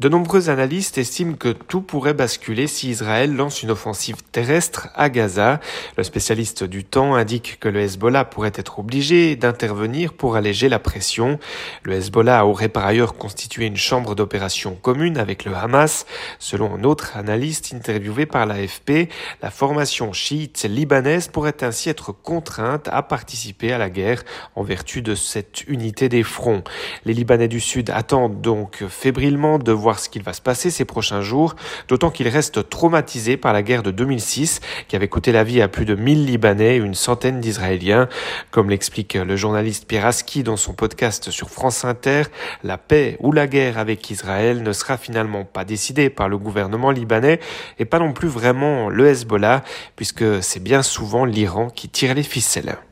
De nombreux analystes estiment que tout pourrait basculer si Israël lance une offensive terrestre à Gaza. Le spécialiste du temps indique que le Hezbollah pourrait être obligé d'intervenir pour alléger la pression. Le Hezbollah aurait par ailleurs constitué une chambre d'opération commune avec le Hamas. Selon un autre analyste interviewé par l'AFP, la formation chiite libanaise pourrait ainsi être contrainte à participer à la guerre en vertu de cette unité des fronts. Les Libanais du Sud attendent donc fébrilement de voir ce qu'il va se passer ces prochains jours, d'autant qu'ils restent traumatisés par la guerre de 2006 qui avait coûté la vie à plus de 1000 Libanais et une centaine d'Israéliens. Comme l'explique le journaliste Pierre Aski dans son podcast sur France Inter, la paix ou la guerre avec Israël ne sera finalement pas décidée par le gouvernement libanais et pas non plus vraiment le Hezbollah, puisque c'est bien souvent l'Iran qui tire les ficelles.